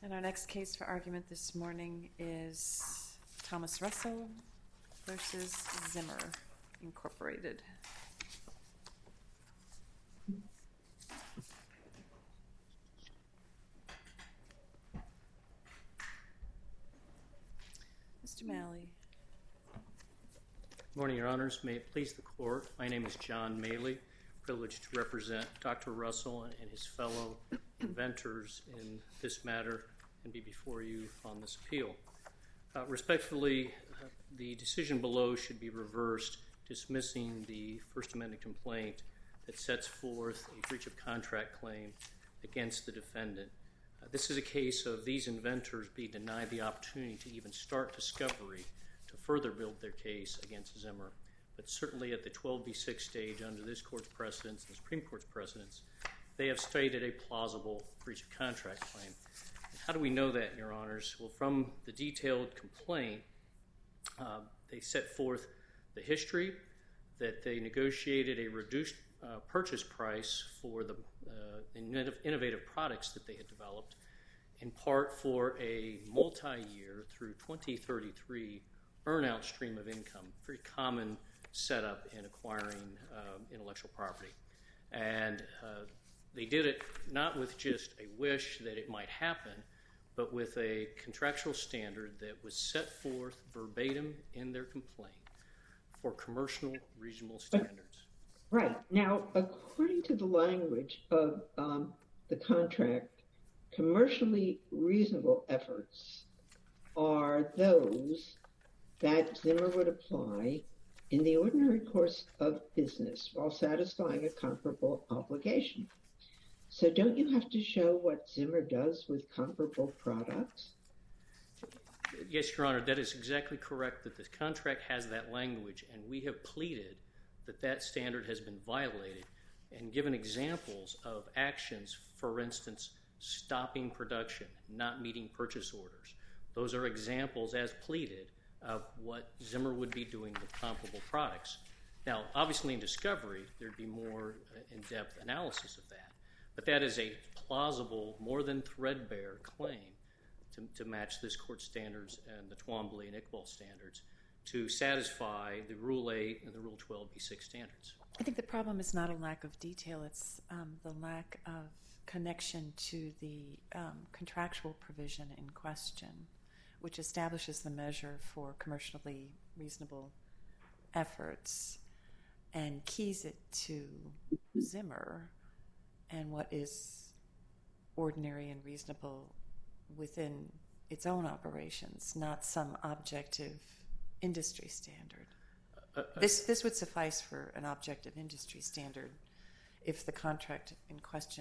And our next case for argument this morning is Thomas Russell versus Zimmer, Incorporated. Mr. Malley. Good morning, Your Honors. May it please the Court, my name is John Malley, privileged to represent Dr. Russell and his fellow inventors in this matter and be before you on this appeal. Respectfully, the decision below should be reversed, dismissing the First Amendment complaint that sets forth a breach of contract claim against the defendant. This is a case of these inventors being denied the opportunity to even start discovery to further build their case against Zimmer. But certainly at the 12b6 stage under this Court's precedence, the Supreme Court's precedence, they have stated a plausible breach of contract claim. And how do we know that, Your Honors? Well, from the detailed complaint, they set forth the history, that they negotiated a reduced purchase price for the innovative products that they had developed, in part for a multi-year through 2033 earn-out stream of income, very common setup in acquiring intellectual property. And they did it not with just a wish that it might happen, but with a contractual standard that was set forth verbatim in their complaint for commercial reasonable standards. Right. Now, according to the language of the contract, commercially reasonable efforts are those that Zimmer would apply in the ordinary course of business while satisfying a comparable obligation. So don't you have to show what Zimmer does with comparable products? Yes, Your Honor, that is exactly correct, that the contract has that language, and we have pleaded that that standard has been violated and given examples of actions, for instance, stopping production, not meeting purchase orders. Those are examples, as pleaded, of what Zimmer would be doing with comparable products. Now, obviously in discovery, there'd be more in-depth analysis of that, but that is a plausible, more than threadbare claim to match this Court standards and the Twombly and Iqbal standards to satisfy the Rule 8 and the Rule 12b6 standards. I think the problem is not a lack of detail, it's the lack of connection to the contractual provision in question, which establishes the measure for commercially reasonable efforts and keys it to Zimmer and what is ordinary and reasonable within its own operations, not some objective industry standard. This would suffice for an objective industry standard if the contract in question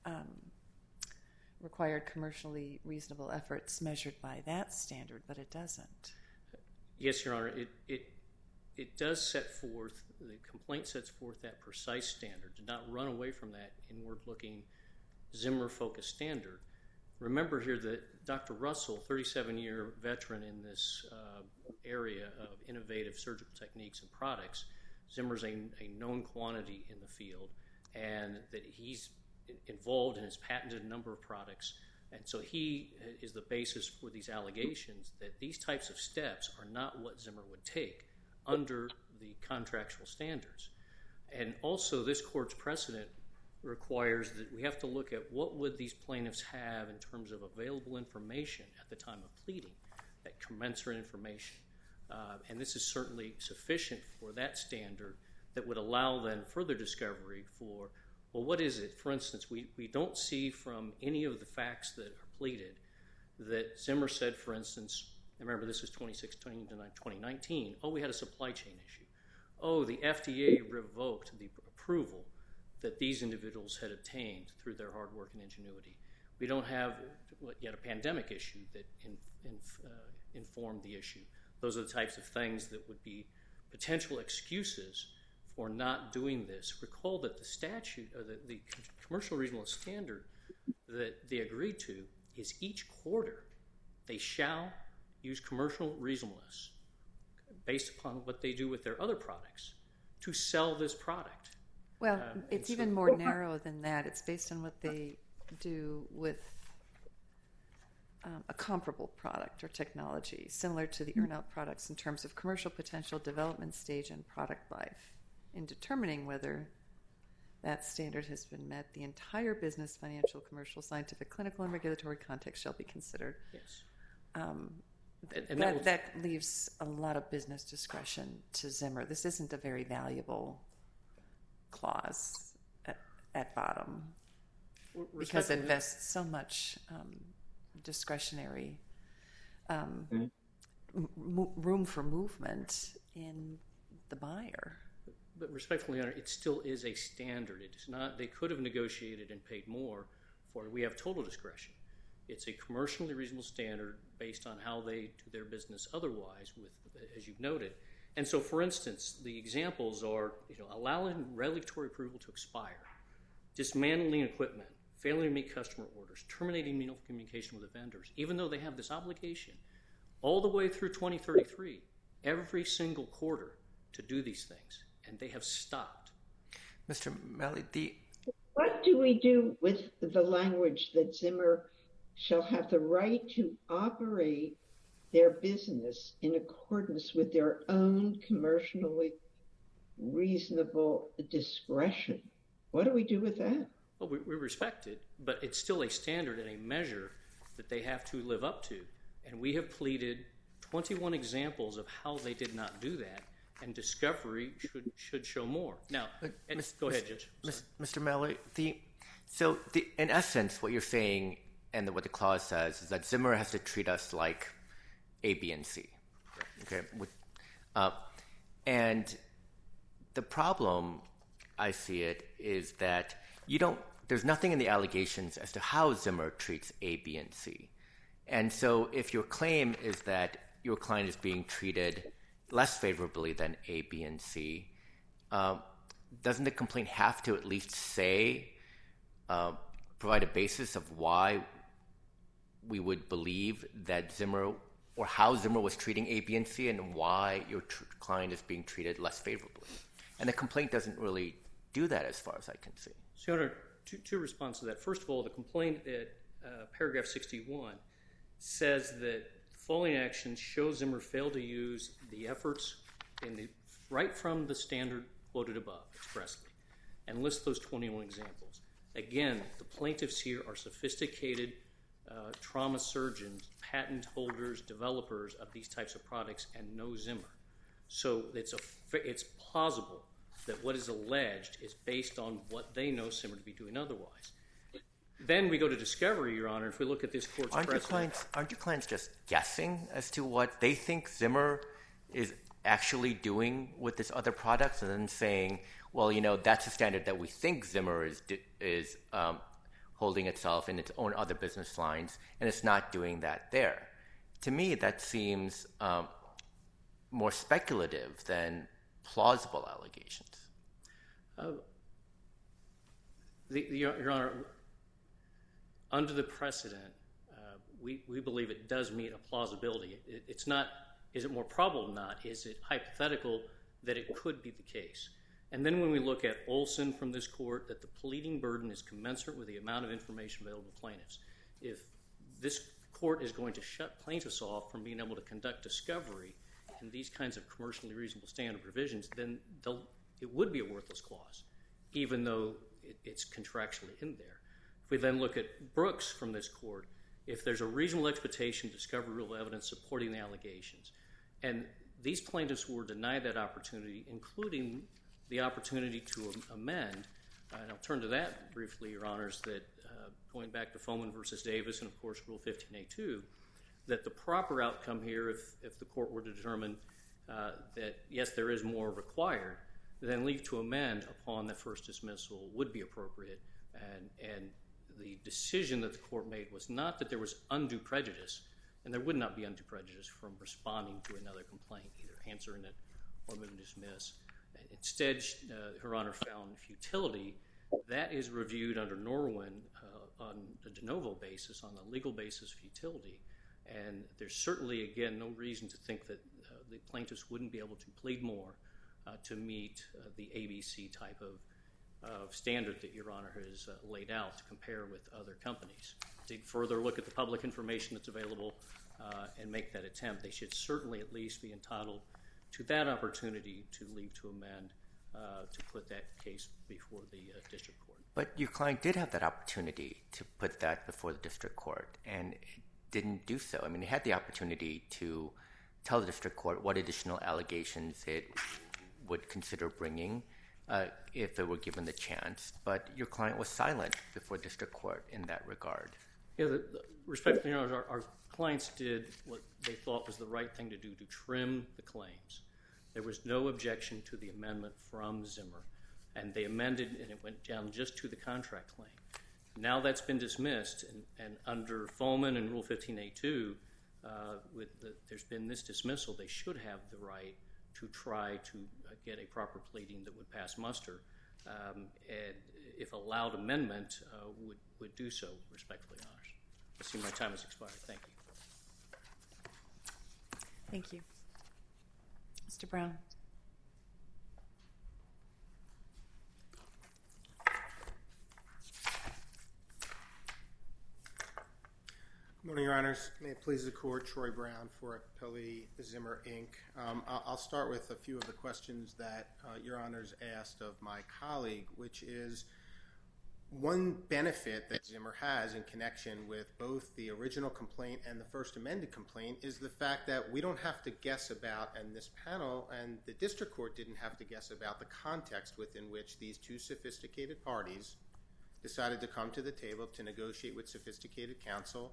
required commercially reasonable efforts measured by that standard, but it doesn't. Yes, Your Honor, it does set forth, the complaint sets forth that precise standard, to not run away from that inward-looking Zimmer-focused standard. Remember here that Dr. Russell, 37-year veteran in this area of innovative surgical techniques and products, Zimmer's a known quantity in the field, and that he's involved and has patented a number of products. And so he is the basis for these allegations that these types of steps are not what Zimmer would take under the contractual standards. And also this Court's precedent requires that we have to look at what would these plaintiffs have in terms of available information at the time of pleading, that commensurate information. And this is certainly sufficient for that standard that would allow then further discovery for, well, what is it? For instance, we don't see from any of the facts that are pleaded that Zimmer said, for instance, and remember this is 2016 to 2019, oh, we had a supply chain issue. Oh, the FDA revoked the approval that these individuals had obtained through their hard work and ingenuity. We don't have yet a pandemic issue that informed the issue. Those are the types of things that would be potential excuses for not doing this. Recall that the statute, or the commercial reasonable standard that they agreed to is each quarter they shall use commercial reasonableness based upon what they do with their other products to sell this product. Well, it's even more narrow than that. It's based on what they do with a comparable product or technology, similar to the earn-out products in terms of commercial potential, development stage, and product life. In determining whether that standard has been met, the entire business, financial, commercial, scientific, clinical, and regulatory context shall be considered. Yes. That leaves a lot of business discretion to Zimmer. This isn't a very valuable clause at bottom because it invests so much discretionary room for movement in the buyer. But respectfully, Your Honor, it still is a standard. It is not. They could have negotiated and paid more for it. We have total discretion. It's a commercially reasonable standard based on how they do their business otherwise, with, as you've noted. And so, for instance, the examples are, allowing regulatory approval to expire, dismantling equipment, failing to meet customer orders, terminating meaningful communication with the vendors, even though they have this obligation all the way through 2033, every single quarter to do these things, and they have stopped. Mr. Malley, what do we do with the language that Zimmer shall have the right to operate their business in accordance with their own commercially reasonable discretion? What do we do with that? Well, we respect it, but it's still a standard and a measure that they have to live up to. And we have pleaded 21 examples of how they did not do that, and discovery should show more. Now, go ahead, Judge. Mr. Malley, in essence, what you're saying and what the clause says is that Zimmer has to treat us like A, B, and C. Okay, and the problem, I see it, is that there's nothing in the allegations as to how Zimmer treats A, B, and C. And so if your claim is that your client is being treated less favorably than A, B, and C, doesn't the complaint have to at least provide a basis of why we would believe that Zimmer, or how Zimmer was treating A, B, and C, and why your client is being treated less favorably? And the complaint doesn't really do that as far as I can see. So, Your Honor, two responses to that. First of all, the complaint at paragraph 61 says that the following actions show Zimmer failed to use the efforts right from the standard quoted above expressly, and lists those 21 examples. Again, the plaintiffs here are sophisticated trauma surgeons, patent holders, developers of these types of products, and no Zimmer. So it's plausible that what is alleged is based on what they know Zimmer to be doing otherwise. Then we go to discovery, Your Honor. If we look at this court's precedent, aren't your clients just guessing as to what they think Zimmer is actually doing with this other products, and then saying, well, that's a standard that we think Zimmer is holding itself in its own other business lines, and it's not doing that there? To me, that seems more speculative than plausible allegations. Your Honor, under the precedent, we believe it does meet a plausibility. It's not, is it more probable than not? Is it hypothetical that it could be the case? And then when we look at Olson from this court, that the pleading burden is commensurate with the amount of information available to plaintiffs. If this court is going to shut plaintiffs off from being able to conduct discovery in these kinds of commercially reasonable standard provisions, then it would be a worthless clause, even though it's contractually in there. If we then look at Brooks from this court, if there's a reasonable expectation to discover real evidence supporting the allegations, and these plaintiffs were denied that opportunity, including the opportunity to amend, and I'll turn to that briefly, Your Honors, that going back to Foman versus Davis and, of course, Rule 15A2, that the proper outcome here, if the court were to determine that, yes, there is more required, then leave to amend upon the first dismissal would be appropriate. And the decision that the court made was not that there was undue prejudice, and there would not be undue prejudice from responding to another complaint, either answering it or moving to dismiss. Instead, Her Honor found futility. That is reviewed under Norwin on a de novo basis, on the legal basis of futility. And there's certainly, again, no reason to think that the plaintiffs wouldn't be able to plead more to meet the ABC type of standard that Your Honor has laid out to compare with other companies. dig further, look at the public information that's available, and make that attempt. They should certainly at least be entitled to that opportunity to leave to amend to put that case before the district court. But your client did have that opportunity to put that before the district court, and it didn't do so. I mean, it had the opportunity to tell the district court what additional allegations it would consider bringing if it were given the chance. But your client was silent before district court in that regard. Yeah, respectfully, Your Honor, our clients did what they thought was the right thing to do to trim the claims. There was no objection to the amendment from Zimmer, and they amended, and it went down just to the contract claim. Now that's been dismissed, and under Foman and Rule 15A2, there's been this dismissal. They should have the right to try to get a proper pleading that would pass muster, and if allowed amendment, would do so, respectfully, Your Honor. I see my time has expired. Thank you. Thank you. Mr. Brown. Good morning, Your Honors. May it please the Court, Troy Brown for Appellee Zimmer, Inc. I'll start with a few of the questions that Your Honors asked of my colleague, which is one benefit that Zimmer has in connection with both the original complaint and the first amended complaint is the fact that we don't have to guess about, and this panel and the district court didn't have to guess about the context within which these two sophisticated parties decided to come to the table to negotiate with sophisticated counsel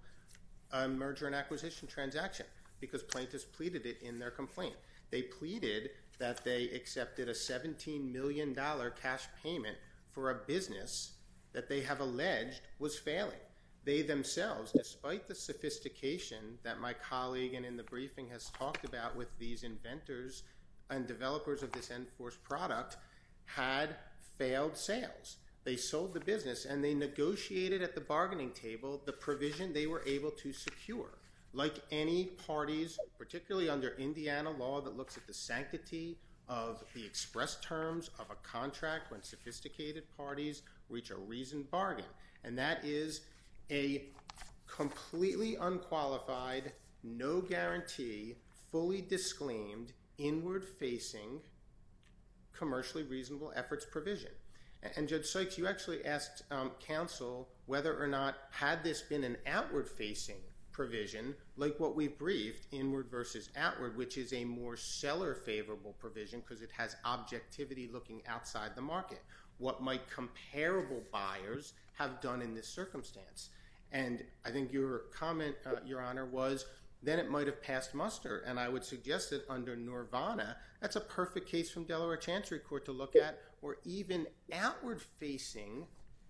a merger and acquisition transaction, because plaintiffs pleaded it in their complaint. They pleaded that they accepted a $17 million cash payment for a business that they have alleged was failing. They themselves, despite the sophistication that my colleague and in the briefing has talked about with these inventors and developers of this Enforce product, had failed sales. They sold the business, and they negotiated at the bargaining table the provision they were able to secure. Like any parties, particularly under Indiana law that looks at the sanctity of the express terms of a contract when sophisticated parties reach a reasoned bargain. And that is a completely unqualified, no guarantee, fully disclaimed, inward-facing, commercially reasonable efforts provision. And Judge Sykes, you actually asked counsel whether or not, had this been an outward-facing provision, like what we briefed, inward versus outward, which is a more seller-favorable provision because it has objectivity looking outside the market. What might comparable buyers have done in this circumstance? And I think your comment, Your Honor, was then it might have passed muster. And I would suggest that under Norvana, that's a perfect case from Delaware Chancery Court to look at, or even outward-facing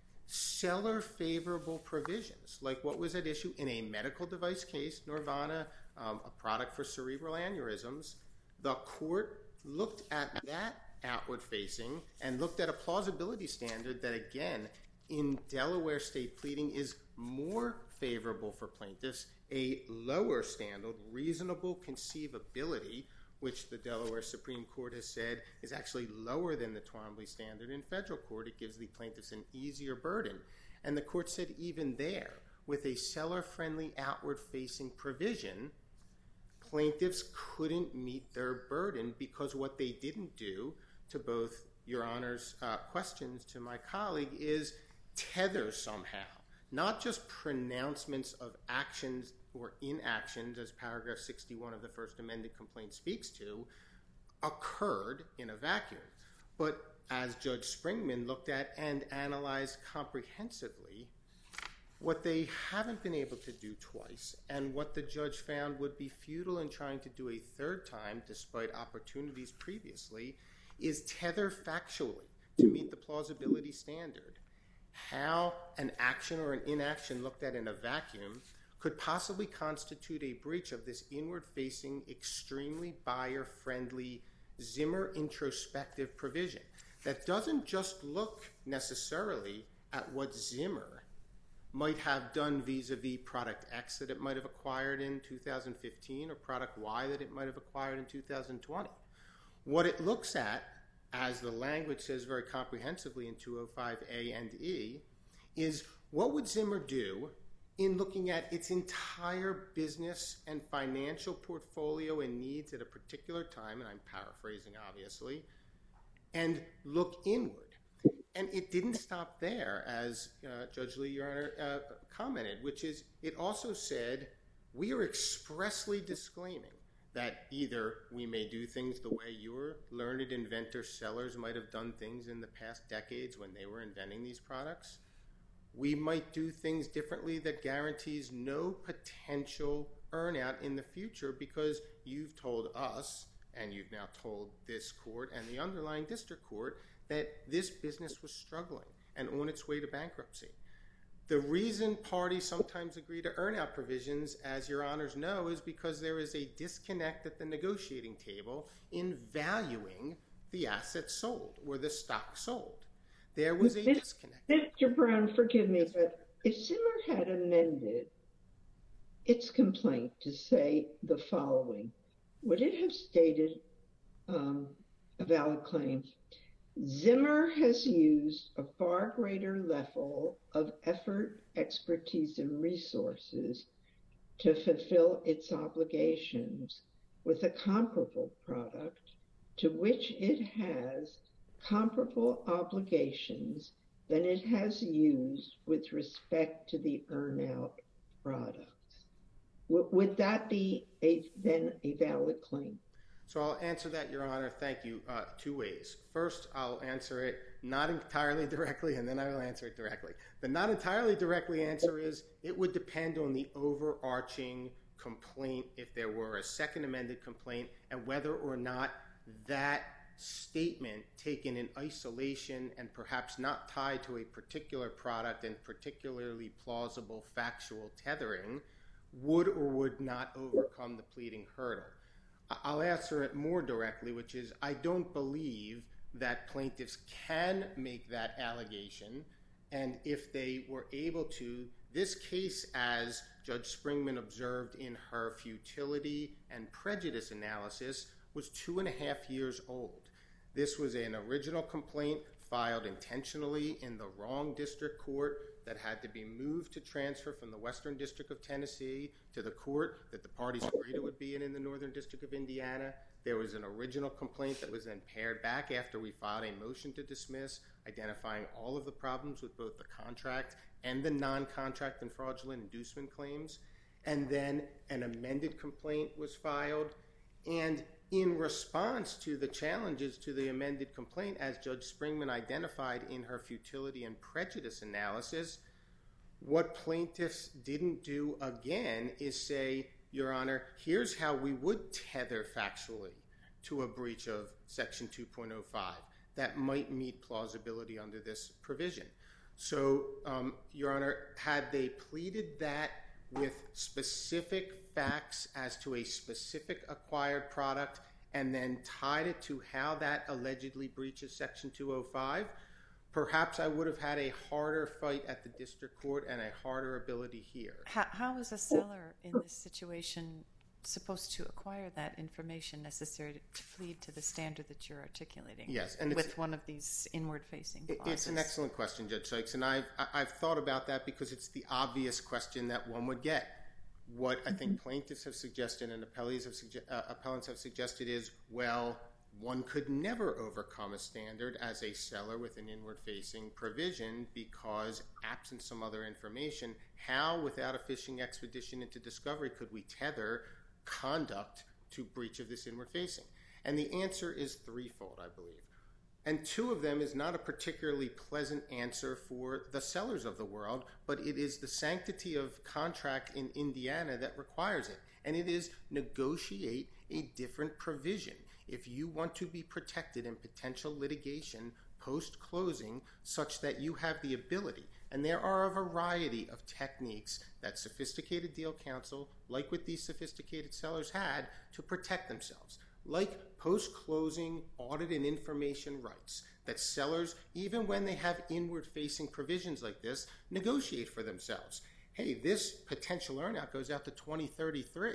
seller-favorable provisions, like what was at issue in a medical device case, Norvana, a product for cerebral aneurysms. The court looked at that outward-facing and looked at a plausibility standard that, again, in Delaware state pleading is more favorable for plaintiffs, a lower standard, reasonable conceivability, which the Delaware Supreme Court has said is actually lower than the Twombly standard. In federal court, it gives the plaintiffs an easier burden. And the court said even there, with a seller-friendly outward-facing provision, plaintiffs couldn't meet their burden because what they didn't do, to both Your Honor's questions to my colleague, is tether somehow, not just pronouncements of actions or inactions, as paragraph 61 of the First Amended Complaint speaks to, occurred in a vacuum. But as Judge Springman looked at and analyzed comprehensively, what they haven't been able to do twice, and what the judge found would be futile in trying to do a third time, despite opportunities previously, is tether factually to meet the plausibility standard. How an action or an inaction looked at in a vacuum could possibly constitute a breach of this inward-facing, extremely buyer-friendly, Zimmer introspective provision that doesn't just look necessarily at what Zimmer might have done vis-a-vis product X that it might have acquired in 2015 or product Y that it might have acquired in 2020. What it looks at, as the language says very comprehensively in 205A and E, is what would Zimmer do in looking at its entire business and financial portfolio and needs at a particular time, and I'm paraphrasing obviously, and look inward. And it didn't stop there, as Judge Lee, Your Honor, commented, which is it also said we are expressly disclaiming that either we may do things the way your learned inventor sellers might have done things in the past decades when they were inventing these products. We might do things differently that guarantees no potential earnout in the future because you've told us, and you've now told this court and the underlying district court, that this business was struggling and on its way to bankruptcy. The reason parties sometimes agree to earnout provisions, as Your Honors know, is because there is a disconnect at the negotiating table in valuing the assets sold or the stock sold. There was a disconnect. Mr. Brown, forgive me, but if Zimmer had amended its complaint to say the following, would it have stated a valid claim? Zimmer has used a far greater level of effort, expertise, and resources to fulfill its obligations with a comparable product to which it has comparable obligations than it has used with respect to the earnout products. Would that be then a valid claim? So I'll answer that, Your Honor, thank you, two ways. First, I'll answer it not entirely directly, and then I will answer it directly. The not entirely directly answer is it would depend on the overarching complaint if there were a second amended complaint and whether or not that statement taken in isolation and perhaps not tied to a particular product and particularly plausible factual tethering would or would not overcome the pleading hurdle. I'll answer it more directly, which is I don't believe that plaintiffs can make that allegation, and if they were able to, this case, as Judge Springman observed in her futility and prejudice analysis, was 2.5 years old. This was an original complaint filed intentionally in the wrong district court that had to be moved to transfer from the Western District of Tennessee to the court that the parties agreed it would be in the Northern District of Indiana. There was an original complaint that was then pared back after we filed a motion to dismiss, identifying all of the problems with both the contract and the non-contract and fraudulent inducement claims. And then an amended complaint was filed. And in response to the challenges to the amended complaint, as Judge Springman identified in her futility and prejudice analysis, what plaintiffs didn't do again is say, Your Honor, here's how we would tether factually to a breach of Section 2.05 that might meet plausibility under this provision. So, Your Honor, had they pleaded that with specific facts as to a specific acquired product and then tied it to how that allegedly breaches Section 205, perhaps I would have had a harder fight at the district court and a harder ability here. How is a seller in this situation supposed to acquire that information necessary to plead to the standard that you're articulating? Yes, and with one of these inward-facing clauses? It's an excellent question, Judge Sykes, and I've thought about that because it's the obvious question that one would get. What I think plaintiffs have suggested and appellants have suggested is, well, one could never overcome a standard as a seller with an inward-facing provision because, absent some other information, how, without a fishing expedition into discovery, could we tether conduct to breach of this inward-facing? And the answer is threefold, I believe. And two of them is not a particularly pleasant answer for the sellers of the world, but it is the sanctity of contract in Indiana that requires it. And it is negotiate a different provision. If you want to be protected in potential litigation post-closing such that you have the ability, and there are a variety of techniques that sophisticated deal counsel, like what these sophisticated sellers had, to protect themselves. Like post-closing audit and information rights that sellers, even when they have inward-facing provisions like this, negotiate for themselves. Hey, this potential earnout goes out to 2033.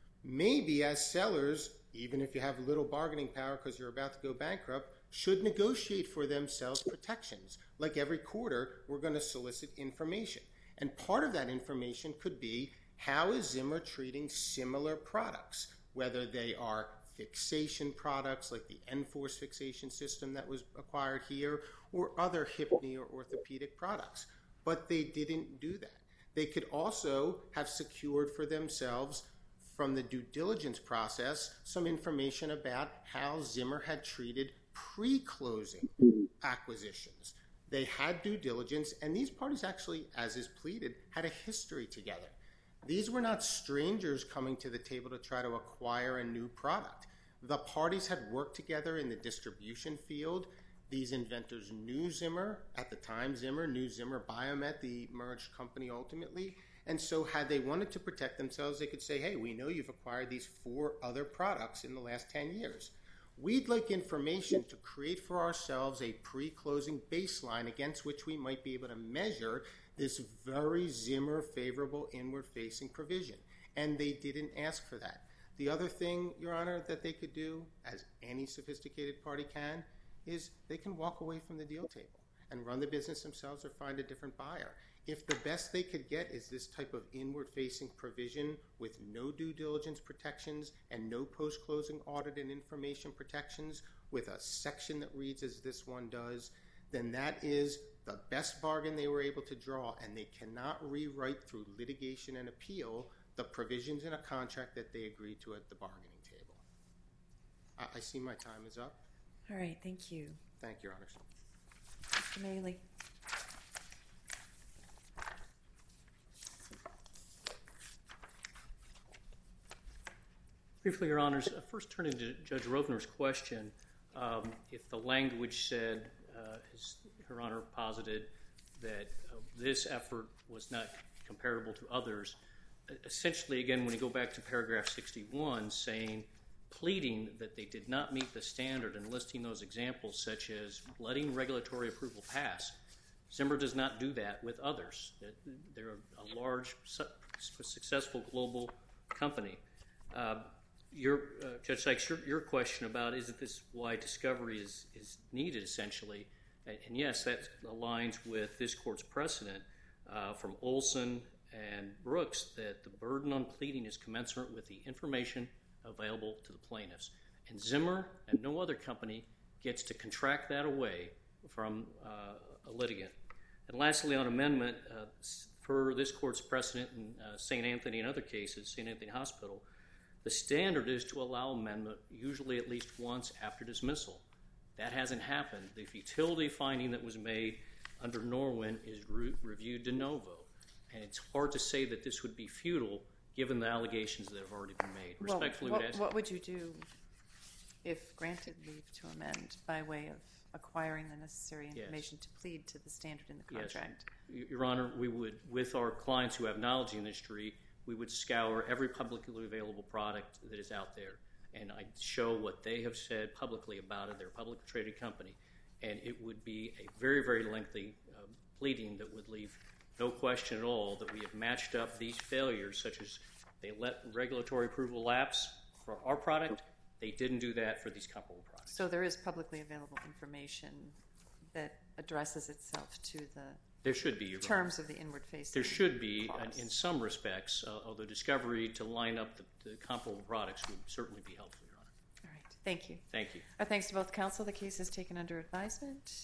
Maybe as sellers, even if you have little bargaining power because you're about to go bankrupt, should negotiate for themselves protections. Like every quarter, we're going to solicit information. And part of that information could be, how is Zimmer treating similar products, whether they are fixation products like the Enforce fixation system that was acquired here, or other hip, knee, or orthopedic products. But they didn't do that. They could also have secured for themselves, from the due diligence process, some information about how Zimmer had treated pre-closing acquisitions. They had due diligence, and these parties actually, as is pleaded, had a history together. These were not strangers coming to the table to try to acquire a new product. The parties had worked together in the distribution field. These inventors knew Zimmer. At the time, Zimmer knew Zimmer Biomet, the merged company ultimately. And so had they wanted to protect themselves, they could say, hey, we know you've acquired these 4 other products in the last 10 years. We'd like information to create for ourselves a pre-closing baseline against which we might be able to measure this very Zimmer favorable inward-facing provision. And they didn't ask for that. The other thing, Your Honor, that they could do, as any sophisticated party can, is they can walk away from the deal table and run the business themselves or find a different buyer. If the best they could get is this type of inward-facing provision with no due diligence protections and no post-closing audit and information protections, with a section that reads as this one does, then that is the best bargain they were able to draw, and they cannot rewrite through litigation and appeal the provisions in a contract that they agreed to at the bargaining table. I see my time is up. All right, thank you. Thank you, Your Honors. Mr. Maley. Briefly, Your Honors, first turning to Judge Rovner's question, if the language said, as Her Honor posited, that this effort was not comparable to others, essentially, again, when you go back to paragraph 61, saying, pleading that they did not meet the standard and listing those examples, such as letting regulatory approval pass, Zimmer does not do that with others. They're a large, successful global company. Judge Sykes, your question about isn't this why discovery is needed, essentially, and yes, that aligns with this court's precedent from Olson and Brooks, that the burden on pleading is commensurate with the information available to the plaintiffs. And Zimmer and no other company gets to contract that away from a litigant. And lastly, on amendment, for this court's precedent in St. Anthony and other cases, St. Anthony Hospital, the standard is to allow amendment usually at least once after dismissal. That hasn't happened. The futility finding that was made under Norwin is reviewed de novo. And it's hard to say that this would be futile given the allegations that have already been made. Respectfully, what would you do if granted leave to amend by way of acquiring the necessary information to plead to the standard in the contract? Yes. Your Honor, we would, with our clients who have knowledge in the industry, we would scour every publicly available product that is out there, and I'd show what they have said publicly about it. They're a publicly traded company, and it would be a very, very lengthy pleading that would leave no question at all that we have matched up these failures, such as they let regulatory approval lapse for our product. They didn't do that for these comparable products. So there is publicly available information that addresses itself to the there should be, terms of the inward-facing There should be, clause. in some respects, although discovery to line up the comparable products would certainly be helpful, Your Honor. All right. Thank you. Thank you. Our thanks to both counsel. The case is taken under advisement.